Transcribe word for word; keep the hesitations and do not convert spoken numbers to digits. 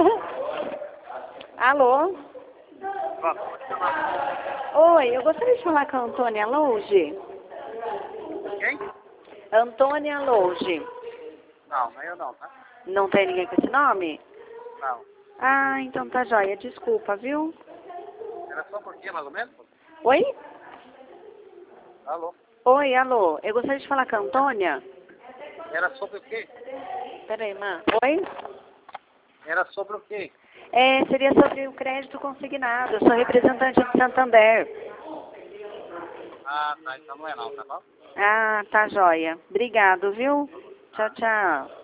Alô? Oi, eu gostaria de falar com a Antônia Louge. Quem? Antônia Louge. Não, não é eu não, tá? Não tem ninguém com esse nome? Não. Ah, então tá joia. Desculpa, viu? Era só por quê, mais ou menos? Oi? Alô? Oi, alô. Eu gostaria de falar com a Antônia. Era sobre o quê? Peraí, mãe. Oi? Era sobre o quê? É, seria sobre o crédito consignado. Eu sou representante do Santander. Ah, tá, então não é não, tá bom? Ah, tá joia. Obrigado, viu? Tchau, tchau.